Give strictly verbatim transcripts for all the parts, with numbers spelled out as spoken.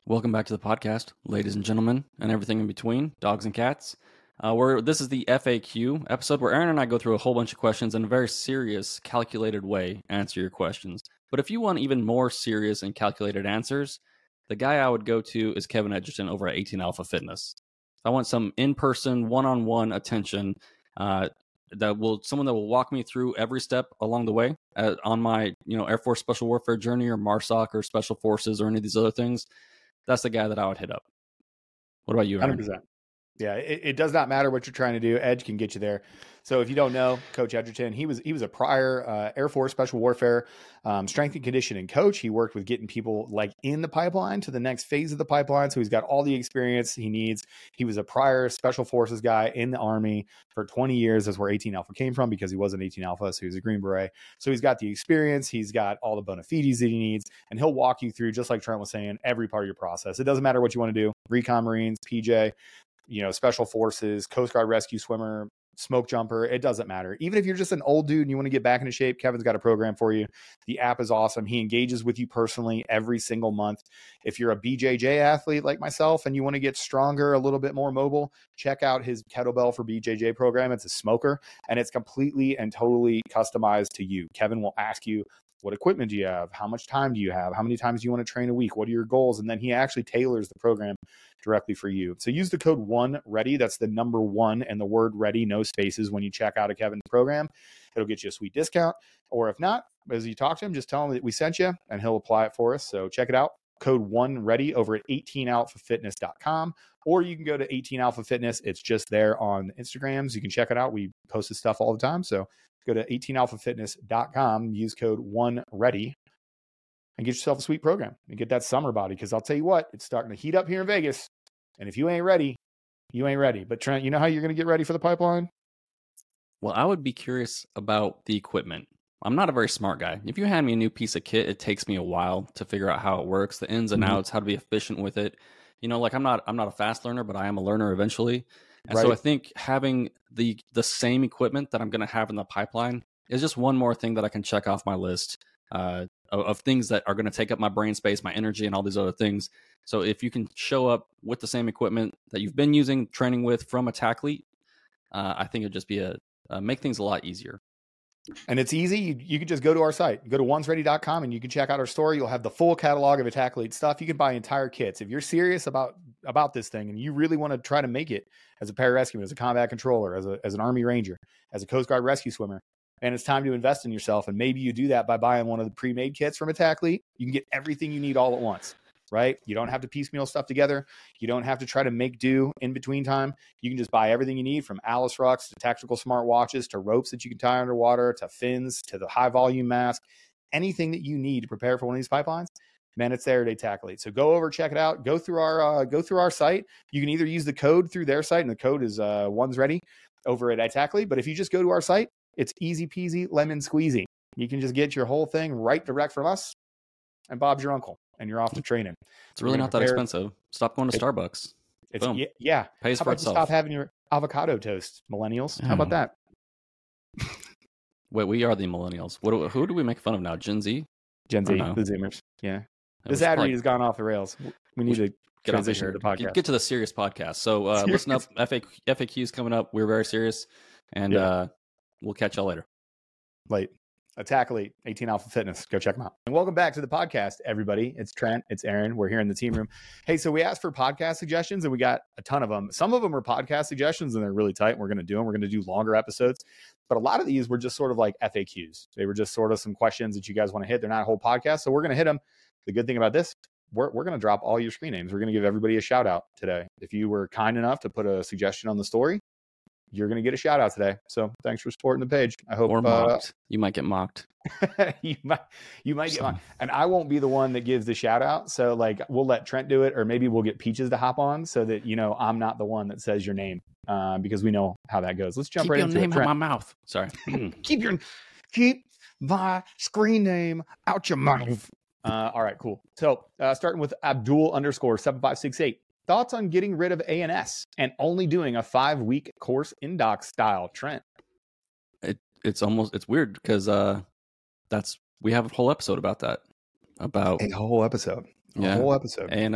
Welcome back to the podcast, ladies and gentlemen, and everything in between, dogs and cats. Uh, we're, this is the F A Q episode where Aaron and I go through a whole bunch of questions in a very serious, calculated way, answer your questions. But if you want even more serious and calculated answers, the guy I would go to is Kevin Edgerton over at eighteen Alpha Fitness. I want some in-person, one-on-one attention uh, that will someone that will walk me through every step along the way uh, on my, you know, Air Force Special Warfare journey or MARSOC or Special Forces or any of these other things. That's the guy that I would hit up. What about you, Aaron? one hundred percent. Yeah, it, it does not matter what you're trying to do. Edge can get you there. So if you don't know, Coach Edgerton, he was he was a prior uh, Air Force Special Warfare um, strength and conditioning coach. He worked with getting people like in the pipeline to the next phase of the pipeline. So he's got all the experience he needs. He was a prior Special Forces guy in the Army for twenty years. That's where eighteen Alpha came from because he was an eighteen Alpha. So he was a Green Beret. So he's got the experience. He's got all the bona fides that he needs. And he'll walk you through, just like Trent was saying, every part of your process. It doesn't matter what you want to do. Recon Marines, P J, you know, Special Forces, Coast Guard rescue swimmer, smoke jumper, it doesn't matter. Even if you're just an old dude and you want to get back into shape, Kevin's got a program for you. The app is awesome. He engages with you personally every single month. If you're a B J J athlete like myself and you want to get stronger, a little bit more mobile, check out his kettlebell for B J J program. It's a smoker and it's completely and totally customized to you. Kevin will ask you, what equipment do you have? How much time do you have? How many times do you want to train a week? What are your goals? And then he actually tailors the program directly for you. So use the code one ready. That's the number one and the word ready, no spaces when you check out a Kevin's program. It'll get you a sweet discount. Or if not, as you talk to him, just tell him that we sent you and he'll apply it for us. So check it out. Code one ready over at eighteen alpha fitness dot com, or you can go to eighteen Alpha Fitness. It's just there on Instagrams. You can check it out. We post this stuff all the time. So go to eighteen alpha fitness dot com, use code one ready and get yourself a sweet program and get that summer body. Because I'll tell you what, it's starting to heat up here in Vegas. And if you ain't ready, you ain't ready. But Trent, you know how you're going to get ready for the pipeline? Well, I would be curious about the equipment. I'm not a very smart guy. If you hand me a new piece of kit, it takes me a while to figure out how it works, the ins and Mhm. outs, how to be efficient with it. You know, like I'm not I'm not a fast learner, but I am a learner eventually. And Right. so I think having the the same equipment that I'm going to have in the pipeline is just one more thing that I can check off my list uh, of, of things that are going to take up my brain space, my energy, and all these other things. So if you can show up with the same equipment that you've been using, training with from a Taclete, uh, I think it'd just be a uh, make things a lot easier. And it's easy. You, you can just go to our site, go to ones ready dot com, and you can check out our store. You'll have the full catalog of Attack-Elite stuff. You can buy entire kits. If you're serious about, about this thing and you really want to try to make it as a pararescueman, as a combat controller, as, a, as an Army Ranger, as a Coast Guard rescue swimmer, and it's time to invest in yourself, and maybe you do that by buying one of the pre-made kits from Attack-Elite, you can get everything you need all at once. Right? You don't have to piecemeal stuff together. You don't have to try to make do in between time. You can just buy everything you need, from Alice rucks to tactical smart watches to ropes that you can tie underwater to fins to the high volume mask. Anything that you need to prepare for one of these pipelines, man, it's there at Attack-Elite. So go over, check it out. Go through our uh, go through our site. You can either use the code through their site, and the code is uh, ones ready over at Attack-Elite. But if you just go to our site, it's easy peasy lemon squeezy. You can just get your whole thing right direct from us, and Bob's your uncle. And you're off to training. It's really not that prepare. expensive. Stop going to It- Starbucks. It's Boom. yeah, yeah. Pays How for about you itself. stop having your avocado toast, millennials? How about that? Wait, we are the millennials. What? Do, who do we make fun of now? Gen Z? Gen Z, I don't the know. Zoomers. Yeah. That This was ad probably- read has gone off the rails. We need to get off of transition here. to the podcast. Get, get to the serious podcast. So uh, listen up. F A Q, F A Q's coming up. We're very serious, and Yeah. uh, we'll catch y'all later. Late. Attack-Elite, eighteen Alpha Fitness. Go check them out. And welcome back to the podcast, everybody. It's Trent. It's Aaron. We're here in the team room. Hey, so we asked for podcast suggestions, and we got a ton of them. Some of them are podcast suggestions, and they're really tight. We're going to do them. We're going to do longer episodes. But a lot of these were just sort of like F A Qs. They were just sort of some questions that you guys want to hit. They're not a whole podcast, so we're going to hit them. The good thing about this, we're, we're going to drop all your screen names. We're going to give everybody a shout out today. If you were kind enough to put a suggestion on the story, you're going to get a shout out today. So thanks for supporting the page. I hope Or uh, mocked. You might get mocked. you might you might get one, and I won't be the one that gives the shout out. So like we'll let Trent do it, or maybe we'll get Peaches to hop on so that you know I'm not the one that says your name, uh, because we know how that goes. Let's jump Keep right your into name it. out Trent, my mouth. Sorry. keep your keep my screen name out your mouth. Uh, all right, cool. So uh, starting with Abdul underscore seven five six eight. Thoughts on getting rid of A N S and only doing a five week course in doc style, Trent? it it's almost it's weird because uh, that's we have a whole episode about that. About A whole episode. A Yeah. whole episode. A N S.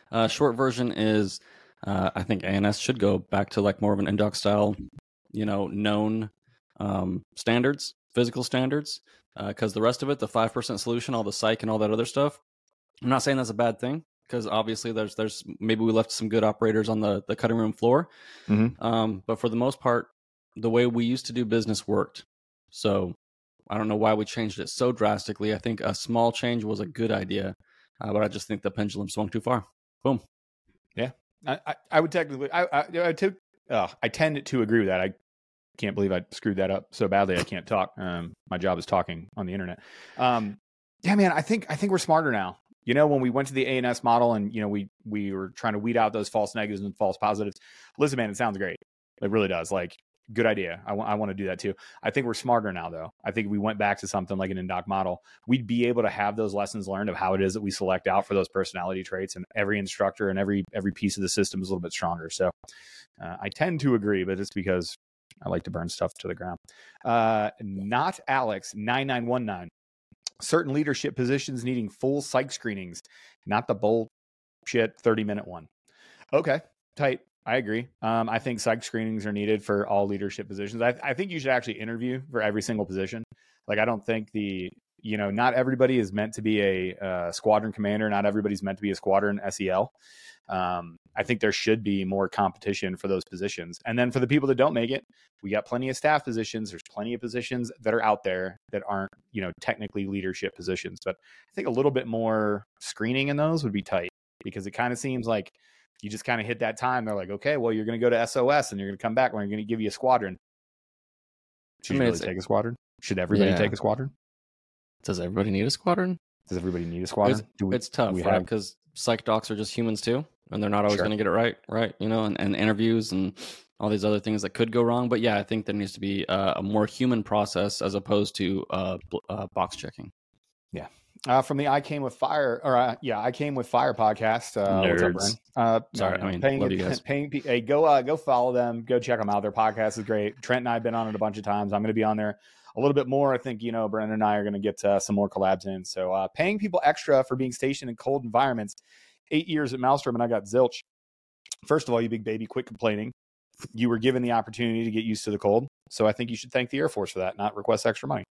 Uh, short version is, uh, I think A N S should go back to like more of an indoc style, you know, known um, standards, physical standards, because uh, the rest of it, the five percent solution, all the psych and all that other stuff, I'm not saying that's a bad thing, because obviously there's there's maybe we left some good operators on the, the cutting room floor. Mm-hmm. Um, but for the most part, the way we used to do business worked. So I don't know why we changed it so drastically. I think a small change was a good idea, uh, but I just think the pendulum swung too far. Boom. Yeah, I, I, I would technically, I, I, I, took, uh, I tend to agree with that. I can't believe I screwed that up so badly. I can't talk. Um, my job is talking on the internet. Um, yeah, man, I think, I think we're smarter now. You know, when we went to the A N S model and, you know, we, we were trying to weed out those false negatives and false positives. Listen, man, it sounds great. It really does. Like, good idea. I, w- I want to do that too. I think we're smarter now, though. I think if we went back to something like an indoc model, we'd be able to have those lessons learned of how it is that we select out for those personality traits, and every instructor and every every piece of the system is a little bit stronger. So uh, I tend to agree, but it's because I like to burn stuff to the ground. Uh, not Alex nine nine one nine. Certain leadership positions needing full psych screenings, not the bullshit thirty minute one. Okay, tight. I agree. Um, I think psych screenings are needed for all leadership positions. I, I think you should actually interview for every single position. Like, I don't think the, you know, not everybody is meant to be a uh, squadron commander. Not everybody's meant to be a squadron S E L. Um, I think there should be more competition for those positions. And then for the people that don't make it, we got plenty of staff positions. There's plenty of positions that are out there that aren't, you know, technically leadership positions. But I think a little bit more screening in those would be tight, because it kind of seems like you just kind of hit that time. They're like, okay, well, you're going to go to S O S and you're going to come back when you're going to give you a squadron. Should I mean, you really take a squadron? Should everybody yeah. take a squadron? Does everybody need a squadron? Does everybody need a squadron? It's, we, it's tough, right? have... Because psych docs are just humans too, and they're not always Sure. going to get it right, right? You know, and, and interviews and all these other things that could go wrong. But yeah, I think there needs to be uh, a more human process as opposed to uh, uh, box checking. Yeah. Uh, from the I Came With Fire, or uh, yeah, I Came With Fire podcast. Uh, what's up, Brian? Uh, Sorry, no, I mean, paying, love you guys. Paying, hey, go, uh, go follow them. Go check them out. Their podcast is great. Trent and I have been on it a bunch of times. I'm going to be on there a little bit more. I think, you know, Brandon and I are going to get uh, some more collabs in. So uh, paying people extra for being stationed in cold environments. Eight years at Maelstrom, and I got zilch. First of all, you big baby, quit complaining. You were given the opportunity to get used to the cold. So I think you should thank the Air Force for that, not request extra money.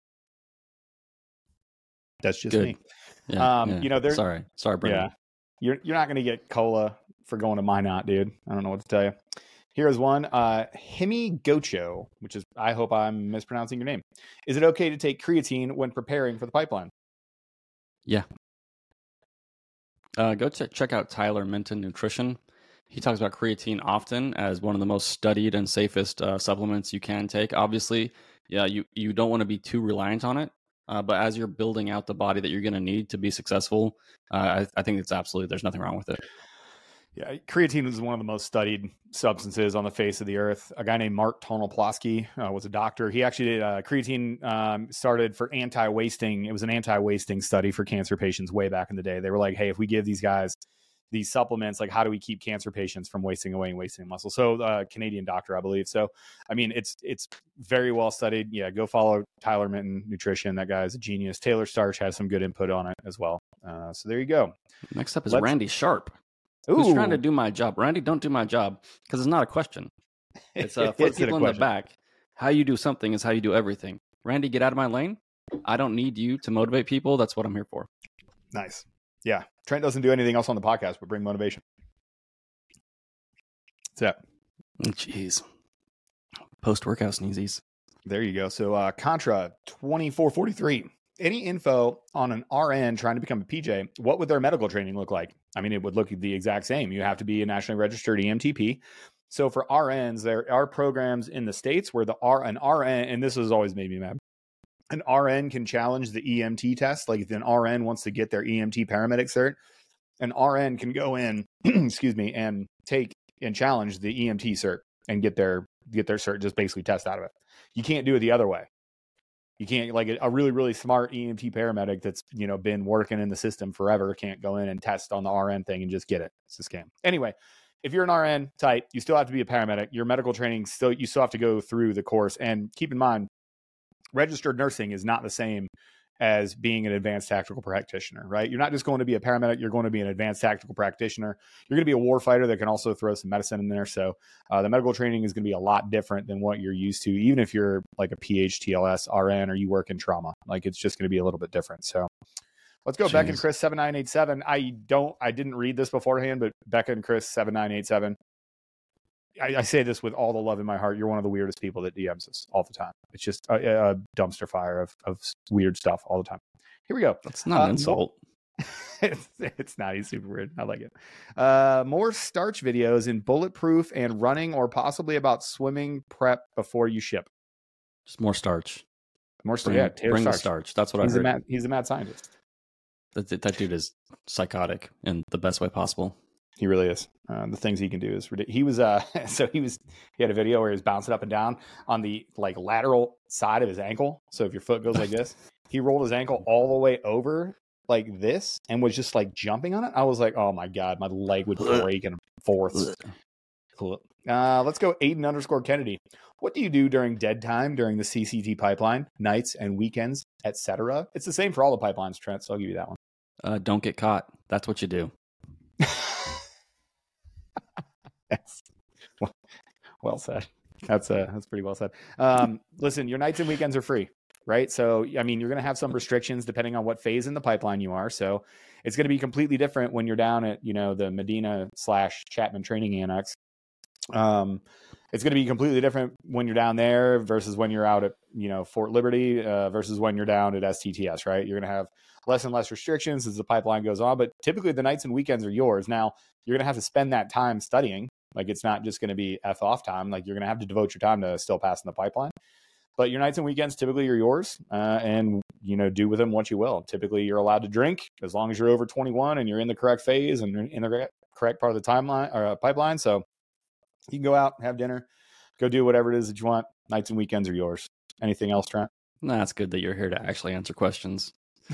That's just Good. me. Yeah, um, yeah. You know, there's sorry, sorry, Brandon. Yeah, you're you're not going to get cola for going to Minot, dude. I don't know what to tell you. Here's one. Uh, Himi Gocho, which is, I hope I'm mispronouncing your name. Is it okay to take creatine when preparing for the pipeline? Yeah. Uh, go ch- check out Tyler Minton Nutrition. He talks about creatine often as one of the most studied and safest uh, supplements you can take. Obviously, yeah, you, you don't want to be too reliant on it. Uh, but as you're building out the body that you're going to need to be successful, uh, I, I think it's absolutely, there's nothing wrong with it. Yeah, creatine is one of the most studied substances on the face of the earth. A guy named Mark Tonopolsky uh, was a doctor. He actually did uh, creatine um, started for anti-wasting. It was an anti-wasting study for cancer patients way back in the day. They were like, hey, if we give these guys these supplements, like, how do we keep cancer patients from wasting away and wasting muscle? So uh, Canadian doctor, I believe. So, I mean, it's it's very well studied. Yeah, go follow Tyler Minton Nutrition. That guy is a genius. Taylor Starch has some good input on it as well. Uh, so there you go. Next up is Let's... Randy Sharp. Ooh. Who's trying to do my job? Randy, don't do my job, because it's not a question. It's uh, for It's people in the back. How you do something is how you do everything. Randy, get out of my lane. I don't need you to motivate people. That's what I'm here for. Nice. Yeah. Trent doesn't do anything else on the podcast but bring motivation. That's it. Jeez. Post-workout sneezies. There you go. So uh, Contra twenty-four forty-three. Any info on an R N trying to become a P J? What would their medical training look like? I mean, it would look the exact same. You have to be a nationally registered E M T P. So for R Ns, there are programs in the States where the R an R N, and this has always made me mad, an R N can challenge the E M T test. Like if an R N wants to get their E M T paramedic cert, an R N can go in, excuse me, and take and challenge the E M T cert and get their get their cert, just basically test out of it. You can't do it the other way. You can't, like a really, really smart E M T paramedic that's, you know, been working in the system forever can't go in and test on the R N thing and just get it. It's a scam. Anyway, if you're an R N type, you still have to be a paramedic. Your medical training still, you still have to go through the course. And keep in mind, registered nursing is not the same as being an advanced tactical practitioner, right? You're not just going to be a paramedic, you're going to be an advanced tactical practitioner. You're going to be a war fighter that can also throw some medicine in there. So uh, the medical training is going to be a lot different than what you're used to, even if you're like a P H T L S R N or you work in trauma. Like it's just going to be a little bit different. So let's go. Jeez. Becca and Chris seven nine eight seven. I don't, I didn't read this beforehand, but Becca and Chris seven nine eight seven. I, I say this with all the love in my heart. You're one of the weirdest people that D Ms us all the time. It's just a, a dumpster fire of, of weird stuff all the time. Here we go. That's not uh, an insult. it's, it's not. He's super weird. I like it. Uh, more starch videos in bulletproof and running, or possibly about swimming prep before you ship. Just more starch. More starch. Bring, Yeah, Taylor bring starch. the starch. That's what he's I heard. A mad, he's a mad scientist. That, that dude is psychotic in the best way possible. He really is. Uh, the things he can do is ridiculous. He was, uh, so he was, he had a video where he was bouncing up and down on the like lateral side of his ankle. So if your foot goes like this, he rolled his ankle all the way over like this and was just like jumping on it. I was like, oh my God, my leg would break in fourths. Uh, let's go Aiden underscore Kennedy. What do you do during dead time during the C C T pipeline, nights and weekends, et cetera? It's the same for all the pipelines, Trent. So I'll give you that one. Uh, don't get caught. That's what you do. Yes. Well, well said. That's uh, that's pretty well said. Um, listen, your nights and weekends are free, right? So, I mean, you're going to have some restrictions depending on what phase in the pipeline you are. So it's going to be completely different when you're down at, you know, the Medina slash Chapman training annex. Um, it's going to be completely different when you're down there versus when you're out at, you know, Fort Liberty uh, versus when you're down at S T T S, right? You're going to have less and less restrictions as the pipeline goes on, but typically the nights and weekends are yours. Now, you're going to have to spend that time studying. Like, it's not just going to be F off time. Like, you're going to have to devote your time to still passing the pipeline. But your nights and weekends typically are yours, uh, and, you know, do with them what you will. Typically, you're allowed to drink as long as you're over twenty-one and you're in the correct phase and in the correct part of the timeline or uh, pipeline. So you can go out, have dinner, go do whatever it is that you want. Nights and weekends are yours. Anything else, Trent? No, that's good that you're here to actually answer questions.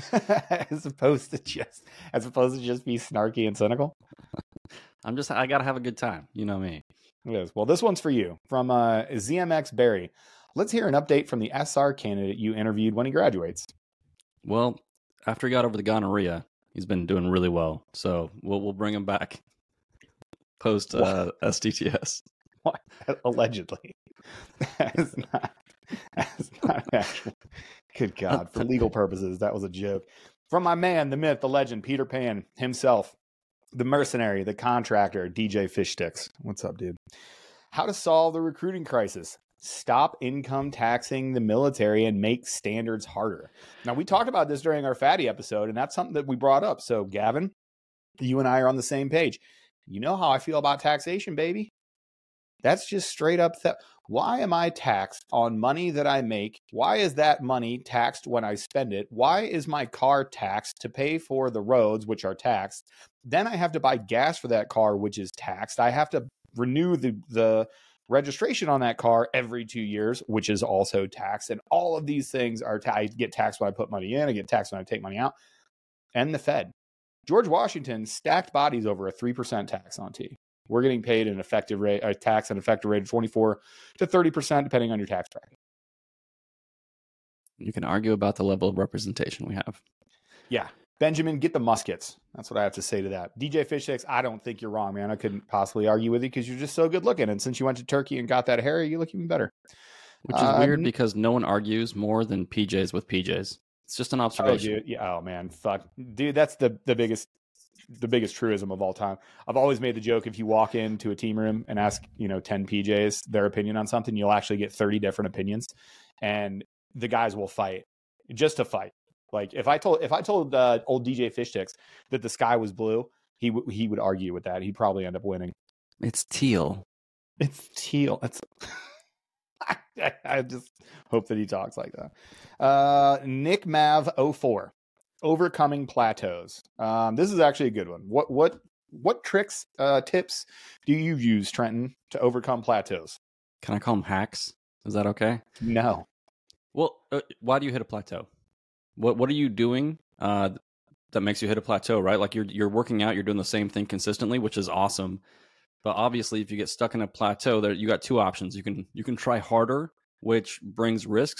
as opposed to just as opposed to just be snarky and cynical. I'm just, I got to have a good time. You know me. It is. Well, this one's for you from uh, Z M X Barry. Let's hear an update from the S R candidate you interviewed when he graduates. Well, after he got over the gonorrhea, he's been doing really well. So we'll, we'll bring him back post uh, S T T S. What? Allegedly. That's not, that's not actual. Good God. For legal purposes, that was a joke. From my man, the myth, the legend, Peter Pan himself. The mercenary, the contractor, D J Fish Sticks. What's up, dude? How to solve the recruiting crisis. Stop income taxing the military and make standards harder. Now, we talked about this during our fatty episode, and that's something that we brought up. So, Gavin, you and I are on the same page. You know how I feel about taxation, baby. That's just straight up theft. Why am I taxed on money that I make? Why is that money taxed when I spend it? Why is my car taxed to pay for the roads, which are taxed? Then I have to buy gas for that car, which is taxed. I have to renew the, the registration on that car every two years, which is also taxed. And all of these things are, ta- I get taxed when I put money in, I get taxed when I take money out. And the Fed. George Washington stacked bodies over a three percent tax on tea. We're getting paid an effective rate, a tax and effective rate of twenty-four to thirty percent, depending on your tax bracket. You can argue about the level of representation we have. Yeah. Benjamin, get the muskets. That's what I have to say to that. D J Fish Sticks, I don't think you're wrong, man. I couldn't possibly argue with you because you're just so good looking. And since you went to Turkey and got that hair, you look even better. Which is uh, weird because no one argues more than P Js with P Js. It's just an observation. Oh, dude. Yeah, oh man. Fuck. Dude, that's the, the biggest the biggest truism of all time. I've always made the joke, if you walk into a team room and ask, you know, ten P Js their opinion on something, you'll actually get thirty different opinions, and the guys will fight just to fight. Like if I told if I told uh, old D J Fish Sticks that the sky was blue, he w- he would argue with that. He'd probably end up winning. It's teal. It's teal. It's I, I just hope that he talks like that. Uh, Nick Mav oh four. Overcoming plateaus. Um, this is actually a good one. What what what tricks, uh, tips do you use, Trenton, to overcome plateaus? Can I call them hacks? Is that okay? No. Well, uh, why do you hit a plateau? What what are you doing uh, that makes you hit a plateau? Right, like you're you're working out, you're doing the same thing consistently, which is awesome. But obviously, if you get stuck in a plateau, there you got two options. You can you can try harder, which brings risks,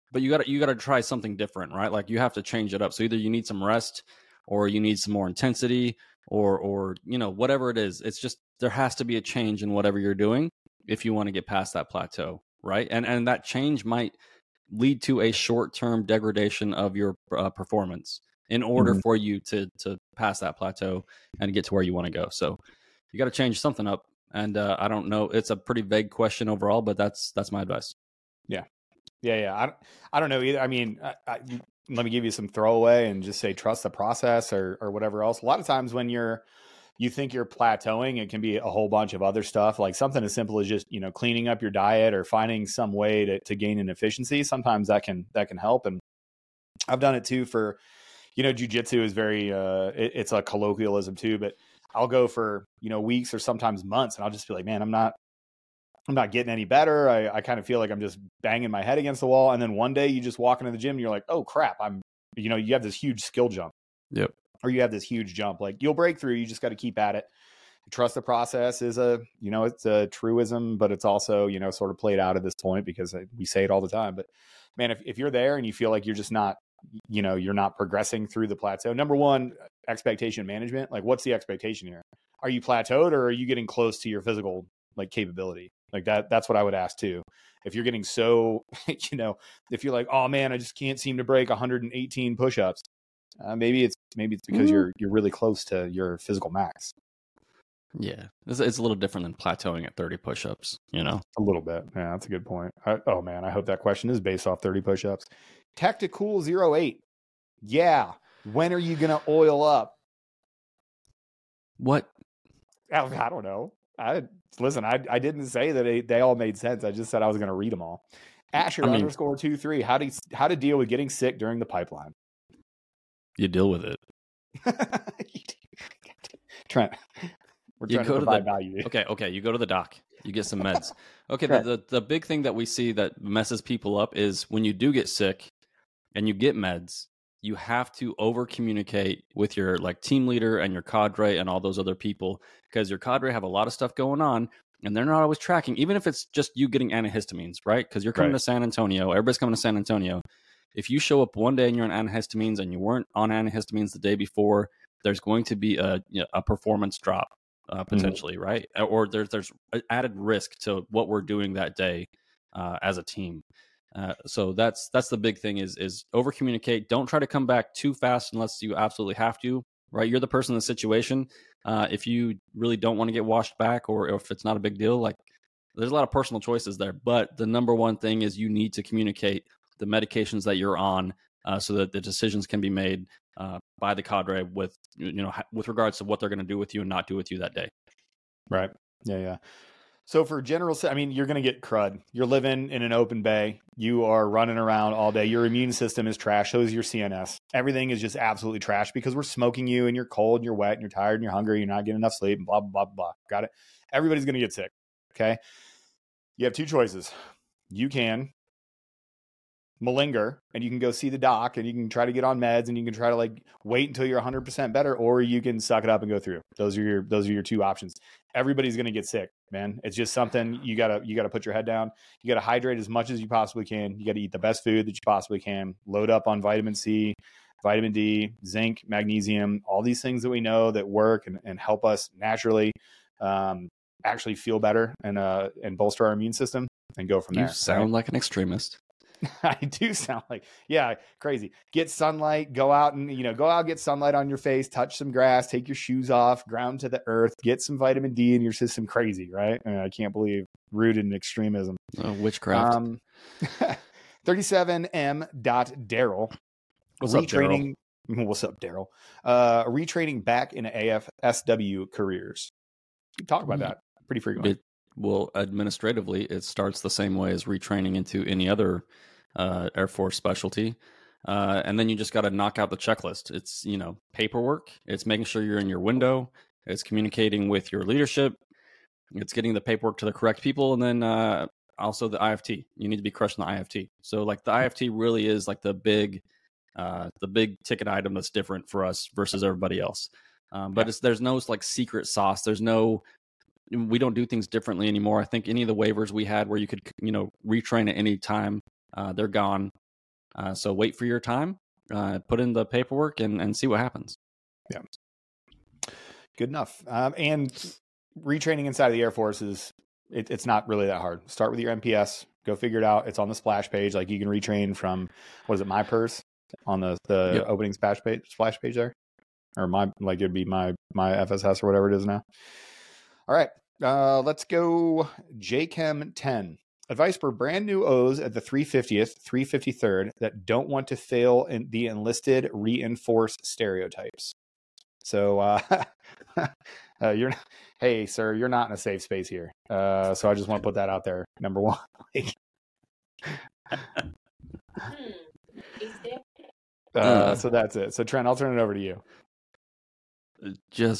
but you got to you got to try something different, right? Like you have to change it up. So either you need some rest, or you need some more intensity, or or you know whatever it is. It's just there has to be a change in whatever you're doing if you want to get past that plateau, right? And and that change might lead to a short-term degradation of your uh, performance in order Mhm. for you to to pass that plateau and get to where you want to go. So you got to change something up. And uh, I don't know. It's a pretty vague question overall, but that's that's my advice. Yeah. Yeah, yeah. I don't, I don't know either. I mean, I, I, let me give you some throwaway and just say trust the process or or whatever else. A lot of times when you're you think you're plateauing, it can be a whole bunch of other stuff, like something as simple as just, you know, cleaning up your diet or finding some way to, to gain an efficiency. Sometimes that can that can help. And I've done it too for, you know, jujitsu is very uh it, it's a colloquialism too, but I'll go for, you know, weeks or sometimes months and I'll just be like, man, I'm not I'm not getting any better. I, I kind of feel like I'm just banging my head against the wall. And then one day you just walk into the gym and you're like, oh crap, I'm, you know, you have this huge skill jump. Yep. Or you have this huge jump. Like you'll break through. You just got to keep at it. Trust the process is a, you know, it's a truism, but it's also, you know, sort of played out at this point because we say it all the time. But man, if, if you're there and you feel like you're just not, you know, you're not progressing through the plateau, number one, expectation management. Like what's the expectation here? Are you plateaued or are you getting close to your physical like capability? Like that, that's what I would ask too. If you're getting so, you know, if you're like, oh man, I just can't seem to break one hundred eighteen push-ups. Uh, maybe it's, maybe it's because mm-hmm. you're, you're really close to your physical max. Yeah. It's, it's a little different than plateauing at thirty push-ups, you know, a little bit. Yeah. That's a good point. I, oh man, I hope that question is based off thirty push-ups. Tactical zero eight. Yeah. When are you going to oil up? What? I, I don't know. I listen. I I didn't say that they, they all made sense. I just said I was going to read them all. Asher I mean, underscore two three. How do you, how to deal with getting sick during the pipeline? You deal with it. Trent, we're trying you go to provide to the, value. Okay, okay. You go to the doc. You get some meds. Okay. the, the the big thing that we see that messes people up is when you do get sick and you get meds, you have to over communicate with your like team leader and your cadre and all those other people, because your cadre have a lot of stuff going on and they're not always tracking, even if it's just you getting antihistamines, right? Because you're coming right. to San Antonio, everybody's coming to San Antonio. If you show up one day and you're on antihistamines and you weren't on antihistamines the day before, there's going to be a you know, a performance drop uh, potentially, mm-hmm. right? Or there's there's added risk to what we're doing that day uh, as a team. Uh, so that's that's the big thing is is over communicate. Don't try to come back too fast unless you absolutely have to, right? You're the person in the situation. Uh, if you really don't want to get washed back, or if it's not a big deal, like there's a lot of personal choices there. But the number one thing is you need to communicate the medications that you're on, uh, so that the decisions can be made uh, by the cadre with you know with regards to what they're going to do with you and not do with you that day. Right. Yeah. Yeah. So for general, I mean, you're going to get crud. You're living in an open bay. You are running around all day. Your immune system is trash. So is your C N S. Everything is just absolutely trash because we're smoking you and you're cold and you're wet and you're tired and you're hungry. You're not getting enough sleep and blah, blah, blah, blah. Got it? Everybody's going to get sick. Okay. You have two choices. You can malinger and you can go see the doc and you can try to get on meds and you can try to like wait until you're one hundred percent better, or you can suck it up and go through. Those are your, those are your two options. Everybody's going to get sick, man. It's just something you gotta, you gotta put your head down. You gotta hydrate as much as you possibly can. You gotta eat the best food that you possibly can. Load up on vitamin C, vitamin D, zinc, magnesium, all these things that we know that work and, and help us naturally um, actually feel better and, uh, and bolster our immune system and go from you there. You sound right? like an extremist. I do sound like, yeah, crazy. Get sunlight, go out and, you know, go out, get sunlight on your face, touch some grass, take your shoes off, ground to the earth, get some vitamin D in your system. Crazy, right? I, mean, I can't believe rooted in extremism. Oh, witchcraft. Um, thirty-seven M dot Daryl. What's up, Daryl? What's up, Daryl? Uh, retraining back in A F S W careers. We talk about that pretty frequently. It, well, administratively, it starts the same way as retraining into any other uh, Air Force specialty. Uh, and then you just got to knock out the checklist. It's, you know, paperwork. It's making sure you're in your window. It's communicating with your leadership. It's getting the paperwork to the correct people. And then uh, also the I F T. You need to be crushing the I F T. So like the I F T really is like the big, uh, the big ticket item that's different for us versus everybody else. Um, but yeah. it's, there's no like secret sauce. There's no, we don't do things differently anymore. I think any of the waivers we had where you could, you know, retrain at any time, uh, they're gone. Uh, so wait for your time, uh, put in the paperwork, and, and see what happens. Yeah. Good enough. Um, and retraining inside of the Air Force is, it, it's not really that hard. Start with your M P S, go figure it out. It's on the splash page. Like you can retrain from, what is it, My Purse on the, the Yep. opening splash page, splash page there. Or my, like it'd be my, my F S S or whatever it is now. All right. Uh, let's go J Chem ten. Advice for brand new O's at the three fiftieth, three fifty-third that don't want to fail in the enlisted reinforced stereotypes. So, uh, uh, you're, hey, sir, you're not in a safe space here. Uh, so I just want to put that out there. Number one. uh, so that's it. So Trent, I'll turn it over to you. Just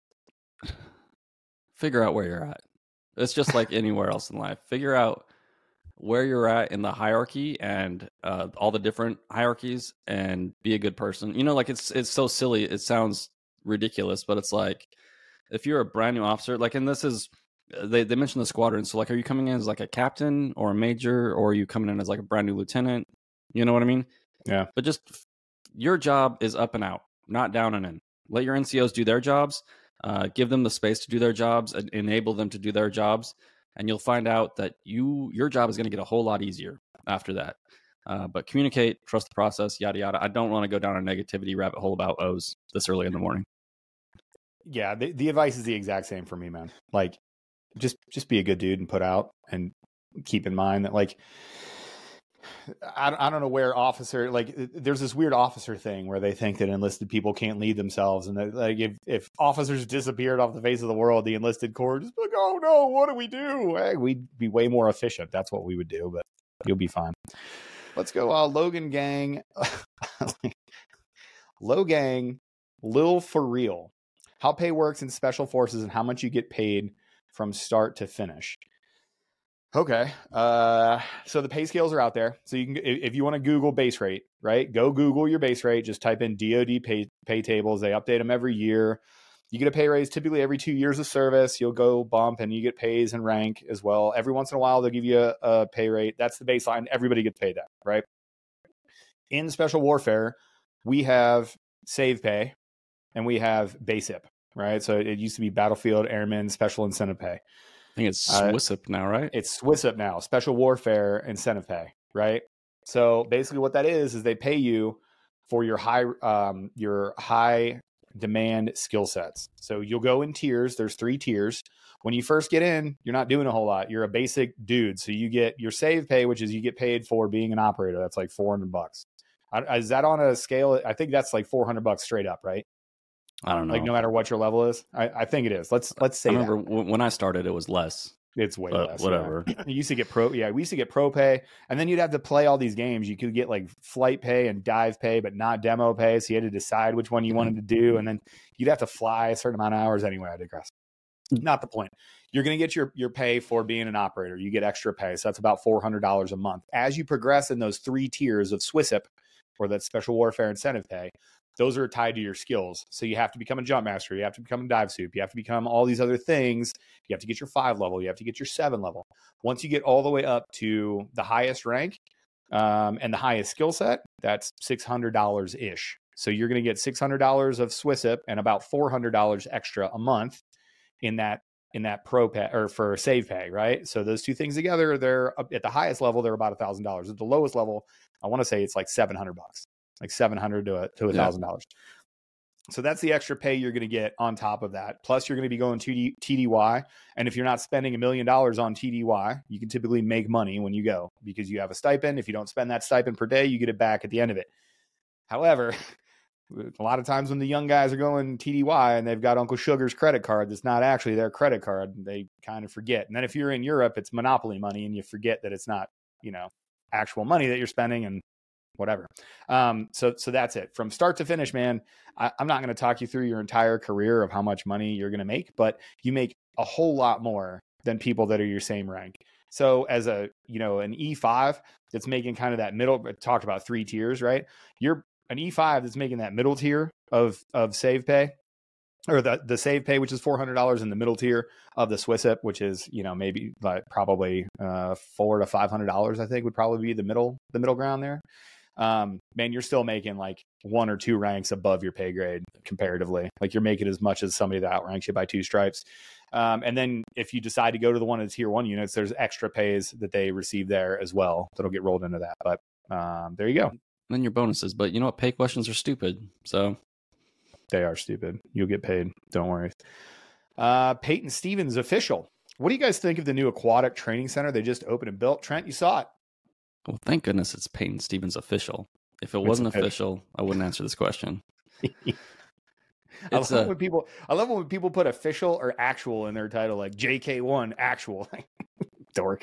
figure out where you're at. It's just like anywhere else in life. Figure out where you're at in the hierarchy and uh, all the different hierarchies, and be a good person. You know, like it's it's so silly. It sounds ridiculous, but it's like if you're a brand new officer, like, and this is they they mentioned the squadron. So like, are you coming in as like a captain or a major, or are you coming in as like a brand new lieutenant? You know what I mean? Yeah. But just your job is up and out, not down and in. Let your N C Os do their jobs. Uh, give them the space to do their jobs, and enable them to do their jobs, and you'll find out that you your job is going to get a whole lot easier after that. Uh, but communicate, trust the process, yada yada. I don't want to go down a negativity rabbit hole about O's this early in the morning. Yeah, the, the advice is the exact same for me, man. Like, just just be a good dude and put out, and keep in mind that, like, I, I don't know where officer, like, there's this weird officer thing where they think that enlisted people can't lead themselves, and that, like, if, if officers disappeared off the face of the world, the enlisted corps just be like, oh no, what do we do? Hey, we'd be way more efficient. That's what we would do, but you'll be fine. Let's go. Uh, Logan Gang, Low Gang, Lil for real. How pay works in special forces and how much you get paid from start to finish. Okay. Uh, so the pay scales are out there. So you can, if you want to Google base rate, right? Go Google your base rate. Just type in D O D pay, pay tables. They update them every year. You get a pay raise typically every two years of service. You'll go bump and you get pays and rank as well. Every once in a while, they'll give you a, a pay rate. That's the baseline. Everybody gets paid that, right? In special warfare, we have save pay and we have base-ip, right? So it used to be battlefield, airmen, special incentive pay. I think it's SWISIP uh, now, right? It's SWISIP now, special warfare incentive pay, right? So basically what that is, is they pay you for your high, um, your high demand skill sets. So you'll go in tiers. There's three tiers. When you first get in, you're not doing a whole lot. You're a basic dude. So you get your save pay, which is you get paid for being an operator. That's like four hundred bucks. Is that on a scale? I think that's like four hundred bucks straight up, right? I don't know. Like no matter what your level is, I, I think it is. Let's let's say. I remember that. w- when I started, it was less. It's way but less. Whatever. Yeah. You used to get pro. Yeah, we used to get pro pay, and then you'd have to play all these games. You could get like flight pay and dive pay, but not demo pay. So you had to decide which one you wanted to do, and then you'd have to fly a certain amount of hours anyway. I digress. Not the point. You're going to get your your pay for being an operator. You get extra pay, so that's about four hundred dollars a month. As you progress in those three tiers of SWISIP, or that special warfare incentive pay, those are tied to your skills. So you have to become a jump master. You have to become a dive soup. You have to become all these other things. You have to get your five level. You have to get your seven level. Once you get all the way up to the highest rank um, and the highest skill set, that's six hundred dollars ish. So you're going to get six hundred dollars of SWISIP and about four hundred dollars extra a month in that in that pro pay or for save pay, right? So those two things together, they're up at the highest level, they're about a thousand dollars. At the lowest level, I want to say it's like seven hundred bucks. Like seven hundred to a to a thousand dollars. So that's the extra pay you're going to get on top of that. Plus, you're going to be going to T D Y, and if you're not spending a million dollars on T D Y, you can typically make money when you go because you have a stipend. If you don't spend that stipend per day, you get it back at the end of it. However, a lot of times when the young guys are going T D Y and they've got Uncle Sugar's credit card that's not actually their credit card, they kind of forget. And then if you're in Europe, it's monopoly money, and you forget that it's not, you know, actual money that you're spending and whatever. Um, so, so that's it from start to finish, man. I, I'm not going to talk you through your entire career of how much money you're going to make, but you make a whole lot more than people that are your same rank. So as a, you know, an E five that's making kind of that middle, talked about three tiers, right? You're an E five that's making that middle tier of, of save pay, or the, the save pay, which is four hundred dollars, in the middle tier of the SWISIP, which is, you know, maybe like probably uh, four to five hundred dollars, I think would probably be the middle, the middle ground there. um, man, you're still making like one or two ranks above your pay grade comparatively. Like you're making as much as somebody that outranks you by two stripes. Um, and then if you decide to go to the one of the tier one units, there's extra pays that they receive there as well that'll get rolled into that. But um, there you go. And then your bonuses. But you know what? Pay questions are stupid. So they are stupid. You'll get paid. Don't worry. Uh, Peyton Stevens official. What do you guys think of the new aquatic training center they just opened and built? Trent, you saw it. Well, thank goodness it's Peyton Stevens official. If it wasn't official, I wouldn't answer this question. I love a, when people I love when people put official or actual in their title, like J K one actual. Dork.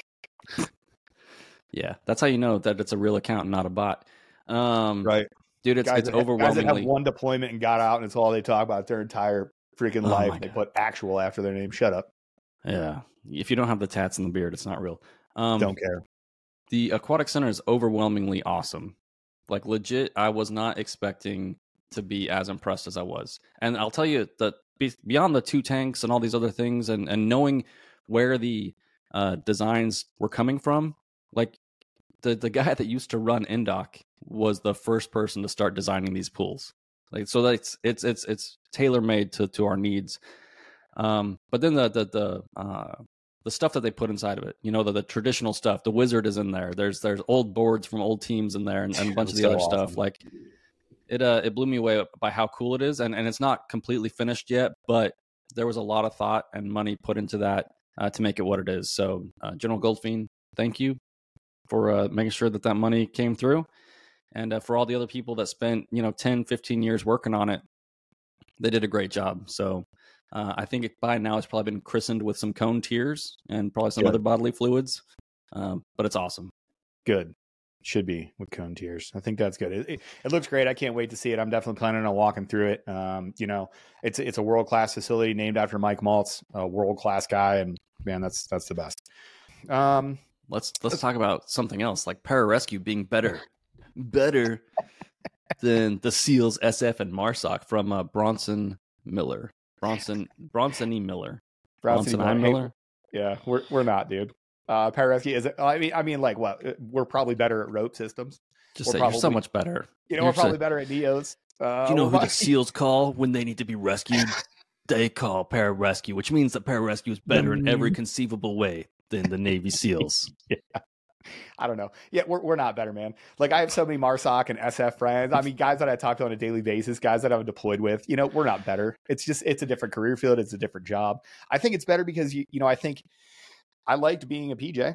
Yeah, that's how you know that it's a real account, not a bot. Um, right, dude. It's guys it's that, overwhelmingly guys that have one deployment and got out, and it's all they talk about their entire freaking oh life. They put actual after their name. Shut up. Yeah, if you don't have the tats and the beard, it's not real. Um, don't care. The aquatic center is overwhelmingly awesome. Like legit, I was not expecting to be as impressed as I was. And I'll tell you that beyond the two tanks and all these other things, and, and knowing where the uh, designs were coming from, like the, the guy that used to run Indoc was the first person to start designing these pools. Like so, that's it's it's it's tailor made to to our needs. Um, but then the the the uh, the stuff that they put inside of it, you know, the, the traditional stuff. The wizard is in there. There's there's old boards from old teams in there, and, and a bunch of the so other awesome. stuff. Like it uh it blew me away by how cool it is, and and it's not completely finished yet, but there was a lot of thought and money put into that uh, to make it what it is. So uh, General Goldfein, thank you for uh, making sure that that money came through, and uh, for all the other people that spent you know ten, fifteen years working on it, they did a great job. So. Uh, I think it, by now it's probably been christened with some cone tears and probably some good. other bodily fluids, um, but it's awesome. Good. Should be with cone tears. I think that's good. It, it, it looks great. I can't wait to see it. I'm definitely planning on walking through it. Um, you know, it's it's a world-class facility named after Mike Maltz, a world-class guy, and man, that's that's the best. Um, let's let's, let's talk about something else, like pararescue being better, better than the SEALs, S F, and MARSOC from uh, Bronson Miller. Bronson Bronson E. Miller. Bronson, Bronson I. Miller. Yeah, we're we're not, dude. Uh pararescue is I mean I mean like what? We're probably better at rope systems. Just we're say probably, you're so much better. You know, you're we're probably so, better at Neos. Uh do you know who probably... the SEALs call when they need to be rescued? They call pararescue, which means that pararescue is better mm. in every conceivable way than the Navy SEALs. Yeah. I don't know. Yeah, we're we're not better, man. Like I have so many MARSOC and S F friends. I mean, guys that I talk to on a daily basis, guys that I've deployed with. You know, we're not better. It's just it's a different career field. It's a different job. I think it's better because you you know I think I liked being a P J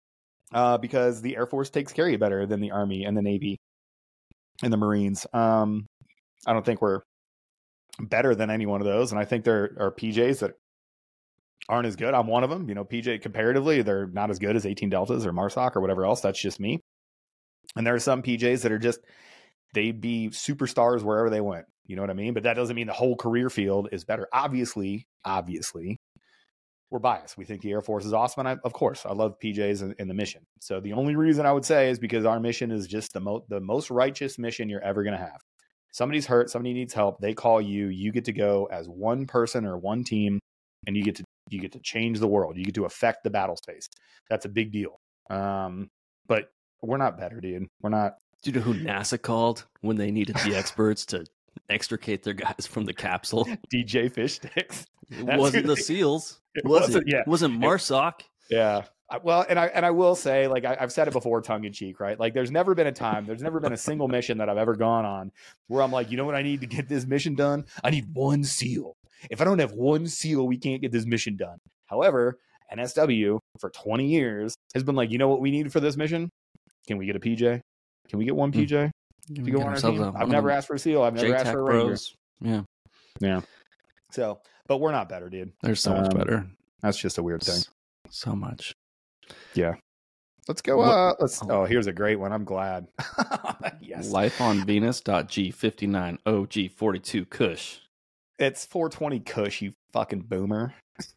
uh, because the Air Force takes care of you better than the Army and the Navy and the Marines. Um, I don't think we're better than any one of those, and I think there are P Js that aren't as good. I'm one of them. You know, P J comparatively, they're not as good as eighteen Deltas or MARSOC or whatever else. That's just me. And there are some P Js that are just, they'd be superstars wherever they went. You know what I mean? But that doesn't mean the whole career field is better. Obviously, obviously, we're biased. We think the Air Force is awesome. And I, of course, I love P Js in, in the mission. So the only reason I would say is because our mission is just the, mo- the most righteous mission you're ever going to have. Somebody's hurt. Somebody needs help. They call you. You get to go as one person or one team, and you get to You get to change the world. You get to affect the battle space. That's a big deal. Um, but we're not better, dude. We're not. Do you know who NASA called when they needed the experts to extricate their guys from the capsule? D J Fish Sticks. It That's wasn't the they, SEALs. It was wasn't. It? Yeah. It wasn't MARSOC. Yeah. Well, and I and I will say, like I, I've said it before, tongue in cheek, right? Like, there's never been a time, there's never been a single mission that I've ever gone on where I'm like, you know what I need to get this mission done? I need one SEAL. If I don't have one SEAL, we can't get this mission done. However, N S W for twenty years has been like, you know what we need for this mission? Can we get a P J? Can we get one P J to go on our team? A, I've never asked for a SEAL. I've never J-Tech asked for a Ranger. Yeah. Yeah. So, but we're not better, dude. They're so um, much better. That's just a weird thing. So much. Yeah. Let's go. Uh, let's. Oh, here's a great one. I'm glad. Yes. Life on Venus. G fifty-nine O G forty-two Kush. It's four twenty Kush, you fucking boomer.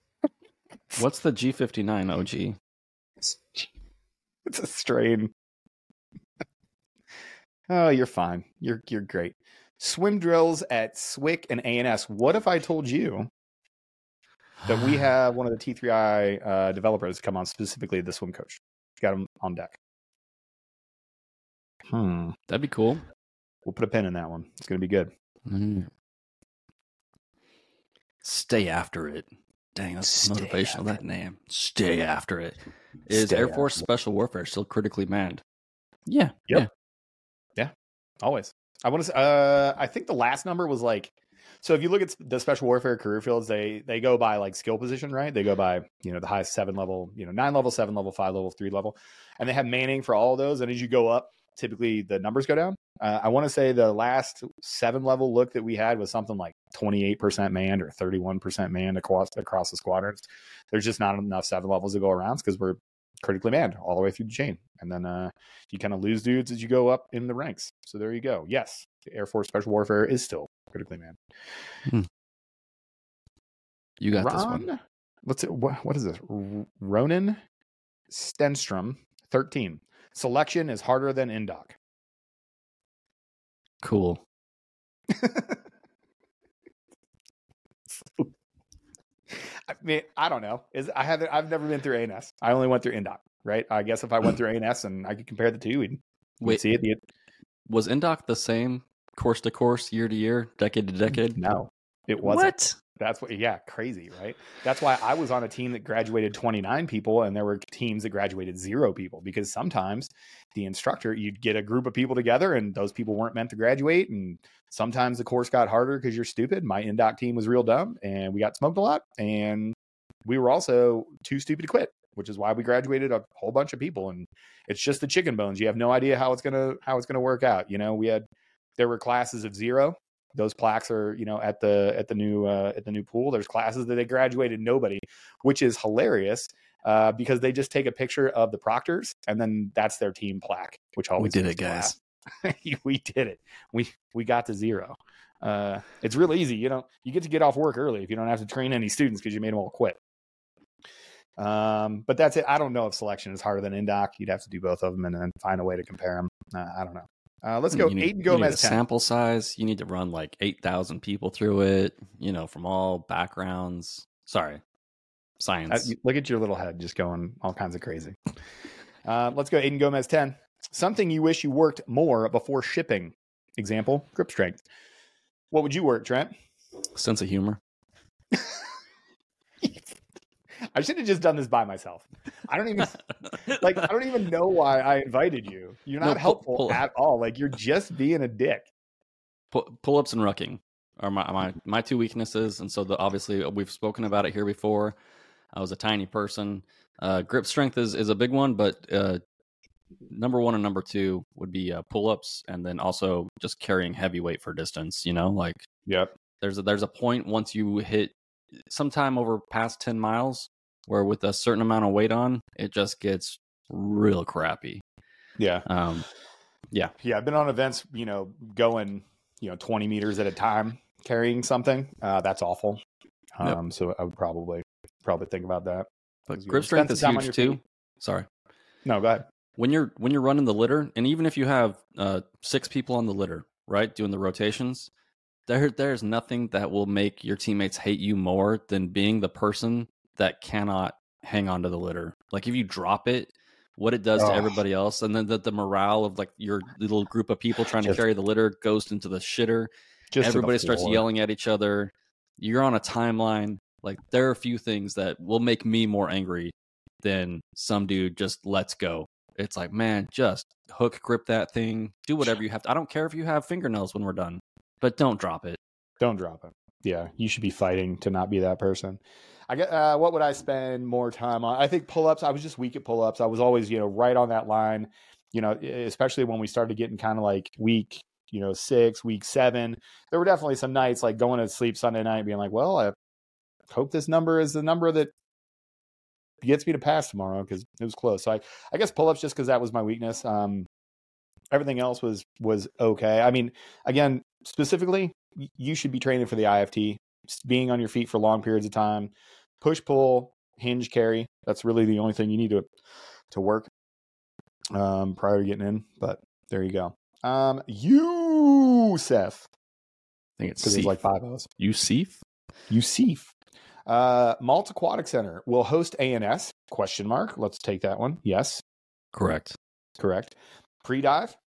What's the G fifty-nine O G? It's a strain. Oh, you're fine. You're you're great. Swim drills at S W C and A N S. What if I told you that we have one of the T three I uh, developers come on specifically the swim coach? Got him on deck. Hmm. That'd be cool. We'll put a pin in that one. It's going to be good. Mm. Stay after it. Dang, that's Stay motivational. That name. Stay after it. Is Stay Air Force after it. Special Warfare still critically manned? Yeah. Yep. Yeah. Always. I want to. Uh, I think the last number was like. So if you look at the Special Warfare career fields, they they go by like skill position, right? They go by you know the highest seven level, you know nine level, seven level, five level, three level, and they have manning for all of those. And as you go up, typically the numbers go down. Uh, I want to say the last seven level look that we had was something like twenty-eight percent manned or thirty-one percent manned across across the squadrons. There's just not enough seven levels to go around because we're critically manned all the way through the chain. And then uh, you kind of lose dudes as you go up in the ranks. So there you go. Yes, the Air Force Special Warfare is still critically manned. Hmm. You got Ron, this one. What's it? What, what is this? Ronan Stenstrom, thirteen. Selection is harder than Indoc. Cool. I mean, I don't know. Is I haven't. I've never been through A N S. I only went through Indoc. Right. I guess if I went through A N S and I could compare the two, we'd, we'd Wait, see it. was Indoc the same course to course, year to year, decade to decade? No, it wasn't. What? That's what. Yeah, crazy, right? That's why I was on a team that graduated twenty-nine people, and there were teams that graduated zero people. Because sometimes the instructor, you'd get a group of people together, and those people weren't meant to graduate, and sometimes the course got harder because you're stupid. My Indoc team was real dumb, and we got smoked a lot, and we were also too stupid to quit, which is why we graduated a whole bunch of people. And it's just the chicken bones. You have no idea how it's gonna how it's gonna work out. You know, we had there were classes of zero. Those plaques are, you know, at the at the new uh, at the new pool. There's classes that they graduated nobody, which is hilarious uh, because they just take a picture of the proctors and then that's their team plaque. Which always we did it, guys. we did it. We we got to zero. Uh, it's real easy. You know, you get to get off work early if you don't have to train any students because you made them all quit. Um, but that's it. I don't know if selection is harder than Indoc. You'd have to do both of them and then find a way to compare them. Uh, I don't know. Uh, let's go. You need, Aiden you need a Gomez. ten. sample size. You need to run like eight thousand people through it. You know, from all backgrounds. Sorry, science. Uh, look at your little head, just going all kinds of crazy. Uh, let's go. Aiden Gomez. ten. Something you wish you worked more before shipping. Example: grip strength. What would you work, Trent? Sense of humor. I should have just done this by myself. I don't even like. I don't even know why I invited you. You're not No, pull- helpful pull- at all. Like you're just being a dick. Pull, pull-ups and rucking are my, my my two weaknesses, and so the, obviously we've spoken about it here before. I was a tiny person. Uh, grip strength is, is a big one, but uh, number one and number two would be uh, pull-ups, and then also just carrying heavy weight for distance. You know, like Yep. there's a, there's a point once you hit sometime over past ten miles where with a certain amount of weight on, it just gets real crappy. Yeah. Um, yeah. Yeah. I've been on events, you know, going, you know, twenty meters at a time carrying something. Uh, that's awful. Um, Yep. So I would probably, probably think about that. But You grip spend strength some is time on huge your too. feet. Sorry. No, go ahead. When you're when you're running the litter, and even if you have uh, six people on the litter, right, doing the rotations, there there's nothing that will make your teammates hate you more than being the person that cannot hang on to the litter. Like if you drop it, what it does Oh. to everybody else, and then the, the morale of like your little group of people trying Just- to carry the litter goes into the shitter. Just to the Everybody starts floor. yelling at each other. You're on a timeline. Like there are a few things that will make me more angry than some dude just lets go. It's like, man, just hook grip that thing. Do whatever you have to. I don't care if you have fingernails when we're done, but don't drop it. Don't drop it. Yeah, you should be fighting to not be that person. I get. Uh, what would I spend more time on? I think pull-ups. I was just weak at pull-ups. I was always, you know, right on that line. You know, especially when we started getting kind of like week, you know, six, week seven. There were definitely some nights like going to sleep Sunday night, being like, well, I hope this number is the number that gets me to pass tomorrow because it was close. So I, I guess pull-ups just because that was my weakness. Um, everything else was was okay. I mean, again, specifically, you should be training for the I F T, being on your feet for long periods of time, push, pull, hinge, carry. That's really the only thing you need to to work um, prior to getting in. But there you go. Um, Yusef, I think it's because there's Seif. like five of us. Yusef? Yusef. Uh, Malta Aquatic Center will host A N S? Question mark. Let's take that one. Yes, Correct. correct. Pre-dive?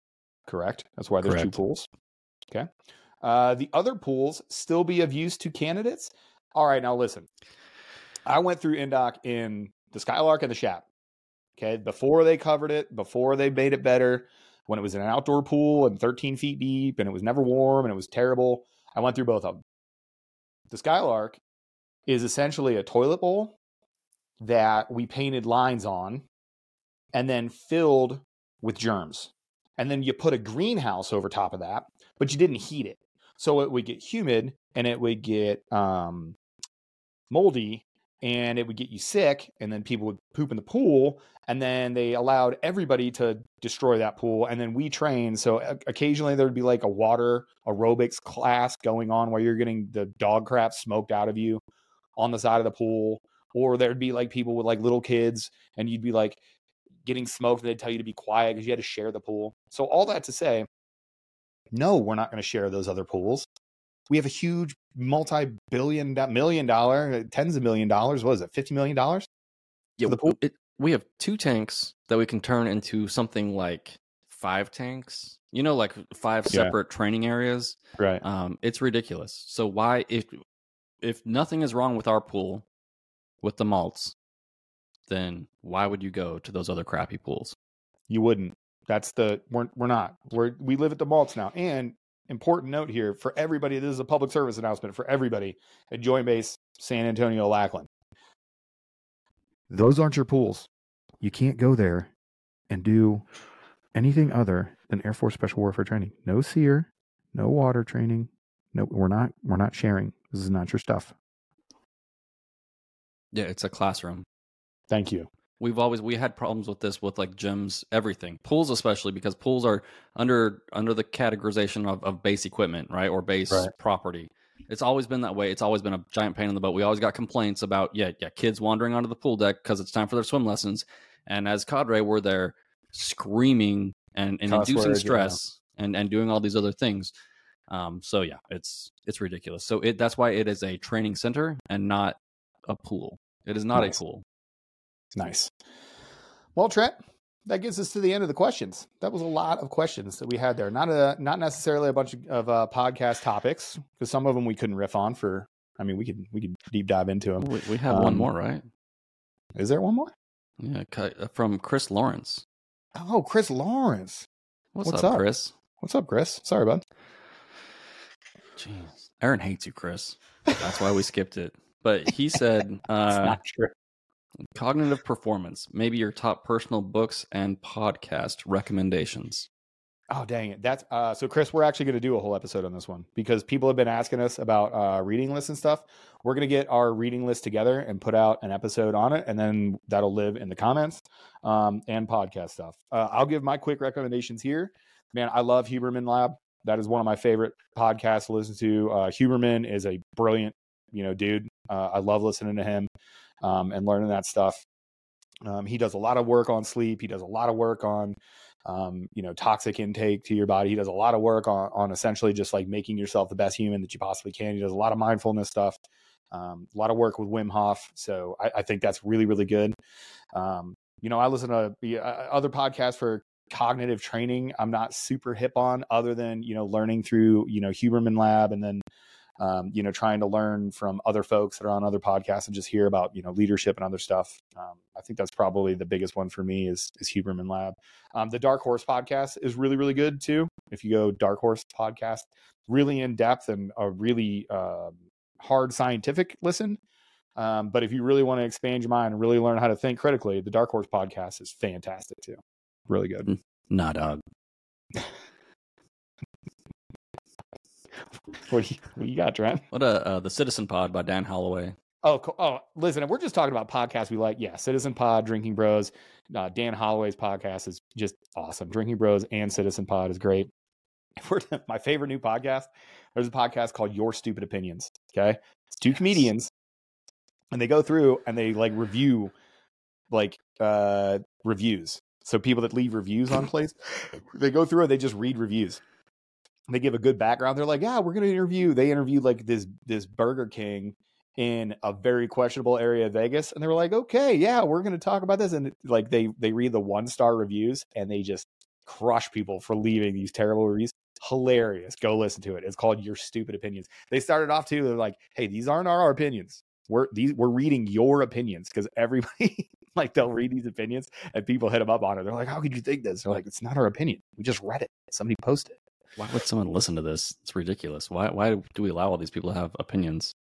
Correct. That's why there's Correct. two pools. Okay. Uh, the other pools still be of use to candidates. All right, now listen. I went through Indoc in the Skylark and the Shap. Okay, before they covered it, before they made it better, when it was an outdoor pool and thirteen feet deep and it was never warm and it was terrible, I went through both of them. The Skylark is essentially a toilet bowl that we painted lines on and then filled with germs. And then you put a greenhouse over top of that, but you didn't heat it. So it would get humid and it would get um, moldy and it would get you sick. And then people would poop in the pool. And then they allowed everybody to destroy that pool. And then we trained. So occasionally there would be like a water aerobics class going on where you're getting the dog crap smoked out of you on the side of the pool. Or there'd be like people with like little kids and you'd be like getting smoked and they'd tell you to be quiet because you had to share the pool. So all that to say, no, we're not going to share those other pools. We have a huge multi-billion, million dollar, tens of million dollars. What is it? fifty million dollars? Yeah, the pool? It, we have two tanks that we can turn into something like five tanks, you know, like five separate yeah. training areas. Right. Um, it's ridiculous. So why, if, if nothing is wrong with our pool, with the malts, then why would you go to those other crappy pools? You wouldn't. That's the, we're, we're not. We're, we live at the malts now. And important note here for everybody, this is a public service announcement for everybody at Joint Base San Antonio Lackland. Those aren't your pools. You can't go there and do anything other than Air Force Special Warfare training. No SEER, no water training. No, we're not, we're not sharing. This is not your stuff. Yeah, it's a classroom. Thank you. We've always we had problems with this with like gyms, everything, pools especially, because pools are under under the categorization of, of base equipment, right, or base right. property. It's always been that way. It's always been a giant pain in the butt. We always got complaints about yeah, yeah, kids wandering onto the pool deck because it's time for their swim lessons, and as cadre, we're there screaming and, and inducing stress yeah. and and doing all these other things. Um, so yeah, it's it's ridiculous. So it that's why it is a training center and not a pool. It is not nice. a pool. Nice. Well, Trent, that gets us to the end of the questions. That was a lot of questions that we had there. Not a, not necessarily a bunch of, of uh, podcast topics, because some of them we couldn't riff on for, I mean, we could, we could deep dive into them. We, we have um, one more, right? Is there one more? Yeah. From Chris Lawrence. Oh, Chris Lawrence. What's, What's up, up, Chris? What's up, Chris? Sorry, bud. Jeez. Aaron hates you, Chris. That's why we skipped it. But he said, uh, not true. Cognitive performance, maybe your top personal books and podcast recommendations. Oh, dang it. That's uh, so Chris, we're actually going to do a whole episode on this one because people have been asking us about uh, reading lists and stuff. We're going to get our reading list together and put out an episode on it. And then that'll live in the comments um, and podcast stuff. Uh, I'll give my quick recommendations here. Man, I love Huberman Lab. That is one of my favorite podcasts to listen to. Uh, Huberman is a brilliant, you know, dude. Uh, I love listening to him. Um, and learning that stuff. Um, he does a lot of work on sleep. He does a lot of work on, um, you know, toxic intake to your body. He does a lot of work on, on essentially just like making yourself the best human that you possibly can. He does a lot of mindfulness stuff, um, a lot of work with Wim Hof. So I, I think that's really, really good. Um, you know, I listen to the uh, other podcasts for cognitive training. I'm not super hip on other than, you know, learning through, you know, Huberman Lab and then, Um, you know, trying to learn from other folks that are on other podcasts and just hear about, you know, leadership and other stuff. Um, I think that's probably the biggest one for me is, is Huberman Lab. Um, the Dark Horse podcast is really, really good too. If you go Dark Horse podcast, really in depth and a really uh, hard scientific listen. Um, but if you really want to expand your mind and really learn how to think critically, the Dark Horse podcast is fantastic too. Really good. Nah, dog. What do you, what do you got, Trent? What uh, uh the Citizen Pod by Dan Holloway. Oh, cool. Oh, listen, if we're just talking about podcasts we like, yeah, Citizen Pod, Drinking Bros, uh, Dan Holloway's podcast is just awesome. Drinking Bros and Citizen Pod is great. If we're, my favorite new podcast, there's a podcast called Your Stupid Opinions. Okay, it's two comedians, and they go through and they like review, like uh reviews. So people that leave reviews on place, they go through and they just read reviews. They give a good background. They're like, yeah, we're going to interview. They interviewed like this, this Burger King in a very questionable area of Vegas. And they were like, okay, yeah, we're going to talk about this. And like, they, they read the one star reviews and they just crush people for leaving these terrible reviews. Hilarious. Go listen to it. It's called Your Stupid Opinions. They started off too. They're like, hey, these aren't our opinions. We're these we're reading your opinions, because everybody like they'll read these opinions and people hit them up on it. They're like, how could you think this? They're like, it's not our opinion. We just read it. Somebody posted it. Why would someone listen to this? It's ridiculous. Why why do we allow all these people to have opinions?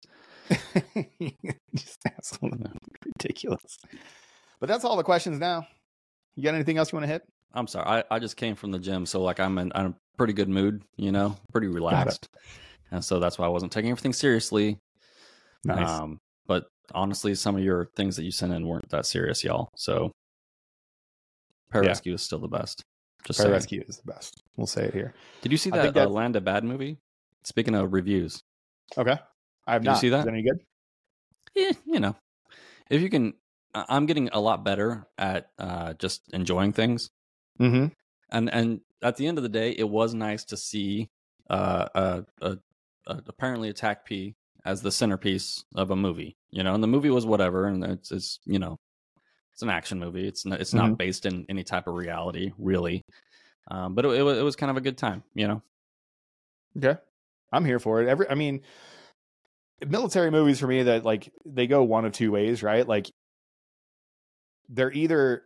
Just absolutely ridiculous. But that's all the questions now. You got anything else you want to hit? I'm sorry. I, I just came from the gym, so like I'm in, I'm in a pretty good mood, you know, pretty relaxed. And so that's why I wasn't taking everything seriously. Nice. Um, but honestly, some of your things that you sent in weren't that serious, y'all. So Pararescue yeah. is still the best. Just Pararescue is the best. We'll say it here. Did you see that uh, Land of Bad movie? Speaking of reviews. Okay. I have Did not. you see that? Is that any good? Yeah, you know, if you can, I'm getting a lot better at uh, just enjoying things. Mm-hmm. And and at the end of the day, it was nice to see uh, uh, uh, uh, apparently Attack P as the centerpiece of a movie, you know, and the movie was whatever, and it's, it's you know, it's an action movie. It's not, it's mm-hmm. not based in any type of reality, really. Um, but it, it, it was kind of a good time, you know. Okay, I'm here for it. Every, I mean, military movies for me that like they go one of two ways, right? Like they're either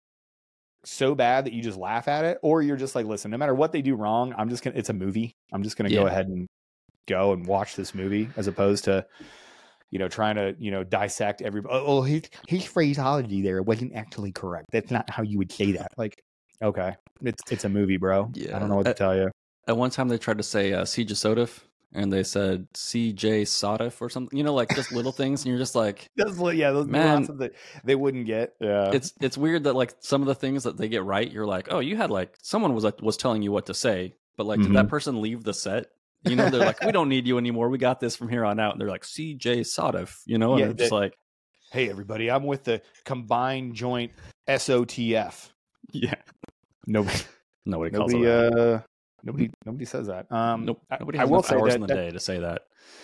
so bad that you just laugh at it, or you're just like, listen, no matter what they do wrong, I'm just gonna. It's a movie. I'm just gonna yeah. go ahead and go and watch this movie, as opposed to, you know, trying to, you know, dissect every. Oh, oh his his phraseology there wasn't actually correct. That's not how you would say that. Like, okay, it's it's a movie, bro. Yeah. I don't know what at, to tell you. At one time, they tried to say uh, C J Sodif, and they said C J Sodif or something. You know, like just little things, and you're just like, those, yeah, those man, that they wouldn't get. Yeah, it's it's weird that like some of the things that they get right, you're like, oh, you had like someone was like, was telling you what to say, but like, mm-hmm. did that person leave the set? You know, they're like, we don't need you anymore. We got this from here on out. And they're like, C J Sodif, you know, and yeah, they're just they, like, hey, everybody, I'm with the Combined Joint S O T F. Yeah. Nobody, nobody calls nobody, it that. Uh, nobody, nobody says that. Um, nope. Nobody I, has I will enough hours that, in the that, day to say that.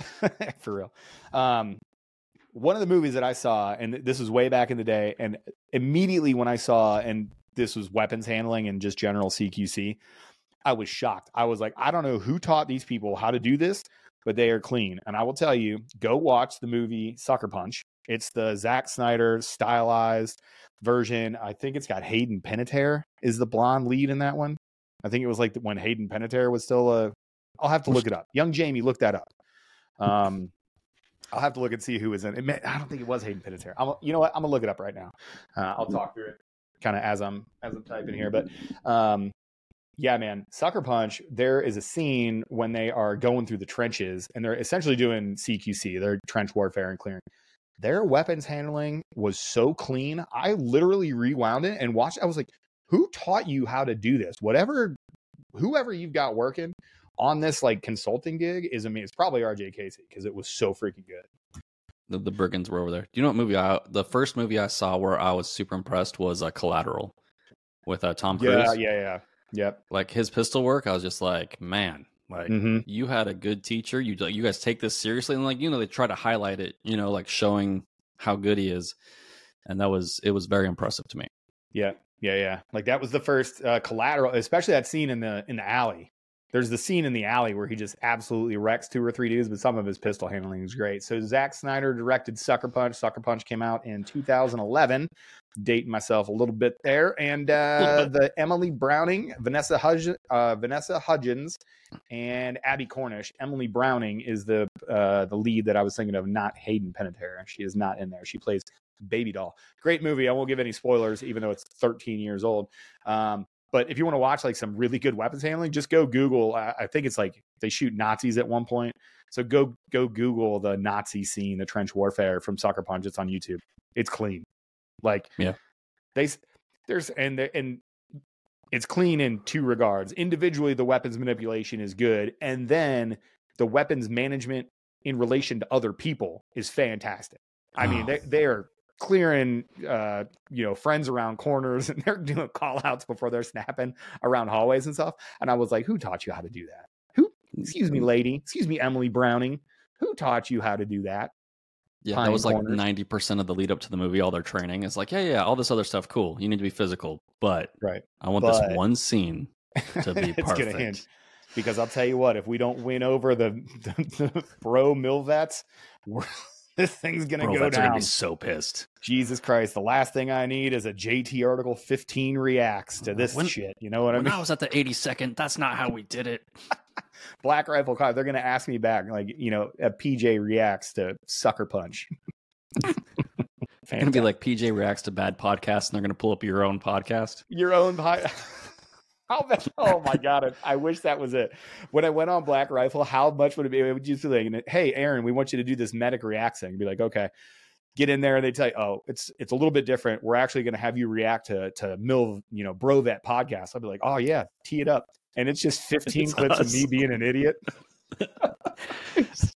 For real. Um, one of the movies that I saw, and this was way back in the day, and immediately when I saw, and this was weapons handling and just general C Q C, I was shocked. I was like, I don't know who taught these people how to do this, but they are clean. And I will tell you, go watch the movie Sucker Punch. It's the Zack Snyder stylized version. I think it's got Hayden Panettiere is the blonde lead in that one. I think it was like when Hayden Panettiere was still a, I'll have to look it up. Young Jamie, look that up. Um, I'll have to look and see who was in it. I don't think it was Hayden Panettiere. I'm, you know what? I'm gonna look it up right now. Uh, I'll talk through it kind of as I'm, as I'm typing here, but, um, yeah, man, Sucker Punch, there is a scene when they are going through the trenches and they're essentially doing C Q C, they're trench warfare and clearing. Their weapons handling was so clean. I literally rewound it and watched. I was like, who taught you how to do this? Whatever, whoever you've got working on this like consulting gig is, I mean, it's probably R J Casey because it was so freaking good. The, the brigands were over there. Do you know what movie I, the first movie I saw where I was super impressed was uh, Collateral with uh, Tom Cruise. Yeah, yeah, yeah. Yep. Like his pistol work, I was just like, man, like mm-hmm. you had a good teacher. You you guys take this seriously, and like you know they try to highlight it, you know, like showing how good he is, and that was it was very impressive to me. Yeah, yeah, yeah. Like that was the first uh, Collateral, especially that scene in the in the alley. There's the scene in the alley where he just absolutely wrecks two or three dudes, but some of his pistol handling is great. So Zack Snyder directed Sucker Punch. Sucker Punch came out in two thousand eleven. Dating myself a little bit there. And uh, the Emily Browning, Vanessa Hudgens, uh, Vanessa Hudgens, and Abby Cornish. Emily Browning is the uh, the lead that I was thinking of, not Hayden Panettiere. She is not in there. She plays Baby Doll. Great movie. I won't give any spoilers, even though it's thirteen years old. Um, But if you want to watch like some really good weapons handling, just go Google. I, I think it's like they shoot Nazis at one point. So go go Google the Nazi scene, the trench warfare from Sucker Punch. It's on YouTube. It's clean. Like yeah, they there's and and it's clean in two regards. Individually, the weapons manipulation is good, and then the weapons management in relation to other people is fantastic. I oh. mean, they they are clearing uh you know friends around corners, and they're doing call outs before they're snapping around hallways and stuff. And I was like, who taught you how to do that? Who excuse me lady excuse me Emily Browning, who taught you how to do that? Yeah, pine that was like corners. ninety percent of the lead up to the movie. All their training is like, yeah, yeah, all this other stuff, cool. You need to be physical, but Right. I want But this one scene to be it's perfect. gonna hinge. Because I'll tell you what, if we don't win over the, the, the bro Milvets, we're, this thing's gonna Bro, go vets are down. gonna be so pissed. Jesus Christ! The last thing I need is a J T Article fifteen reacts to this When- shit. You know what I When mean? I was at the eighty-second, that's not how we did it. Black Rifle Cop. They're gonna ask me back, like you know, a P J reacts to Sucker Punch. It's gonna be like P J reacts to bad podcasts, and they're gonna pull up your own podcast. Your own pod. How bad? Oh my god! I wish that was it. When I went on Black Rifle, how much would it be? It would just be like, "Hey, Aaron, we want you to do this medic react thing." Be like, "Okay." Get in there and they tell you, "Oh, it's it's a little bit different. We're actually going to have you react to to Mil, you know, Bro Vet podcast." I'll be like, "Oh yeah, tee it up." And it's just fifteen It's clips us. of me being an idiot. it's,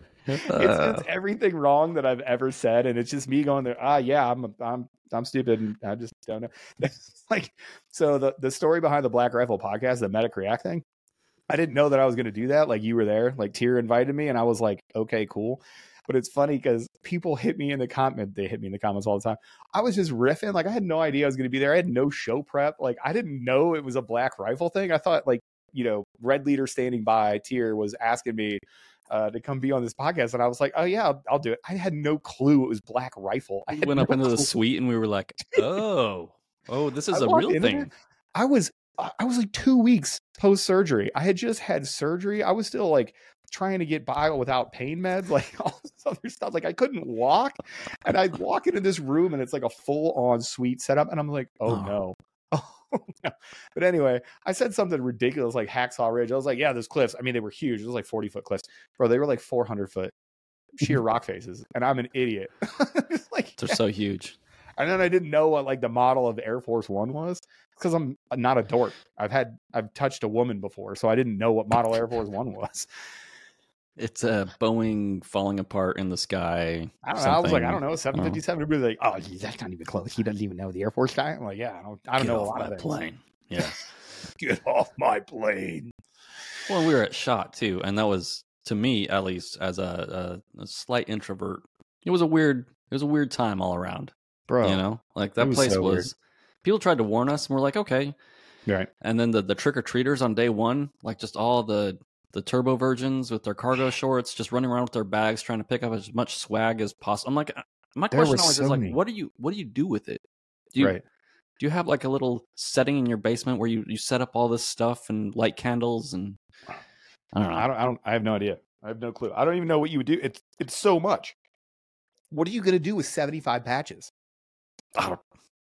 it's everything wrong that I've ever said, and it's just me going there. Ah, yeah, I'm I'm I'm stupid, and I just don't know. Like, so the the story behind the Black Rifle podcast, the medic react thing, I didn't know that I was going to do that. Like, you were there, like Tier invited me, and I was like, okay, cool. But it's funny because people hit me in the comment. They hit me in the comments all the time. I was just riffing. Like, I had no idea I was going to be there. I had no show prep. Like, I didn't know it was a Black Rifle thing. I thought, like, you know, Red Leader standing by, Tier was asking me uh, to come be on this podcast. And I was like, oh, yeah, I'll, I'll do it. I had no clue it was Black Rifle. I We had went no up into the clue. suite and we were like, oh, oh, this is I a walked real into thing. there. I was, I was like two weeks post surgery. I had just had surgery. I was still like trying to get by without pain meds, like all this other stuff. Like I couldn't walk, and I'd walk into this room and it's like a full on suite setup, and I'm like, oh, Oh. no. Oh no. But anyway, I said something ridiculous like Hacksaw Ridge. I was like, yeah, those cliffs. I mean, they were huge. It was like forty foot cliffs, bro. They were like four hundred foot sheer rock faces, and I'm an idiot. It's like, They're so huge. and then I didn't know what like the model of the Air Force One was because I'm not a dork. I've had I've touched a woman before, so I didn't know what model Air Force One was. It's a Boeing falling apart in the sky. I don't know. I was like, I something. don't know, seven fifty-seven. Everybody's like, oh, geez, that's not even close. He doesn't even know the Air Force guy. I'm like, yeah, I don't, I don't Get know a off lot my of things. plane. Yeah. Get off my plane. Well, we were at SHOT too, and that was, to me at least, as a, a, a slight introvert, it was a weird, it was a weird time all around. Bro, You know, like that was place so was. weird. People tried to warn us, and we're like, okay. right. And then the the trick or treaters on day one, like just all the the turbo virgins with their cargo shorts, just running around with their bags, trying to pick up as much swag as possible. I'm like, my There question were always so is like, many. what do you what do you do with it? Do you right. do you have like a little setting in your basement where you you set up all this stuff and light candles and I don't know. I don't, I don't, I have no idea. I have no clue. I don't even know what you would do. It's, it's so much. What are you going to do with seventy-five patches? I don't,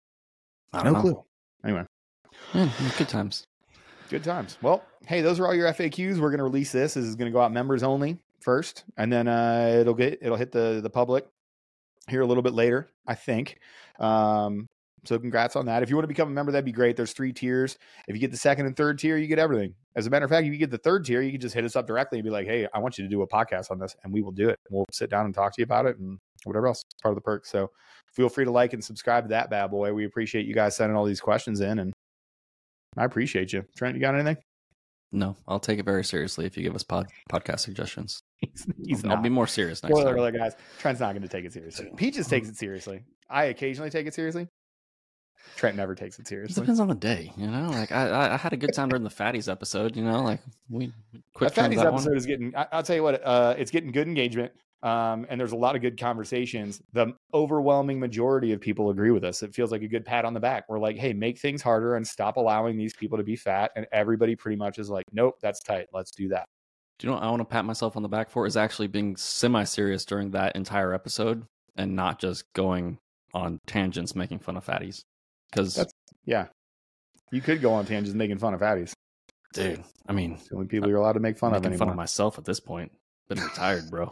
I No don't know. clue. Anyway. Yeah, good times. Good times. Well, hey, those are all your F A Qs. We're going to release this. This is going to go out members only first, and then uh, it'll get it'll hit the the public here a little bit later, I think. Um, so congrats on that. If you want to become a member, that'd be great. There's three tiers. If you get the second and third tier, you get everything. As a matter of fact, if you get the third tier, you can just hit us up directly and be like, hey, I want you to do a podcast on this, and we will do it. We'll sit down and talk to you about it and whatever else. It's part of the perk. So feel free to like and subscribe to that bad boy. We appreciate you guys sending all these questions in, and I appreciate you. Trent, you got anything? No, I'll take it very seriously if you give us pod, podcast suggestions. He's, he's I'll not. be more serious next Spoiler time. alert, guys. Trent's not going to take it seriously. Peaches takes it seriously. I occasionally take it seriously. Trent never takes it It seriously. depends on the day, you know. Like I, I, I had a good time during the Fatties episode, you know. Like we quick That turn Fatties that episode one. is getting. I, I'll tell you what. Uh, it's getting good engagement. Um, and there's a lot of good conversations. The overwhelming majority of people agree with us. It feels like a good pat on the back. We're like, hey, make things harder and stop allowing these people to be fat. And everybody pretty much is like, nope, that's tight. Let's do that. Do you know what I want to pat myself on the back for? Is actually being semi-serious during that entire episode and not just going on tangents making fun of fatties. Because, That's- Yeah. You could go on tangents making fun of fatties. dude, I mean, It's the only people you're allowed to make fun of making anymore. fun of myself at this point. Been retired, bro.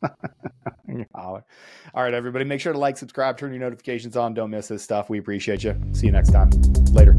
All right, everybody, make sure to like, subscribe, turn your notifications on. Don't miss this stuff. We appreciate you. See you next time. Later.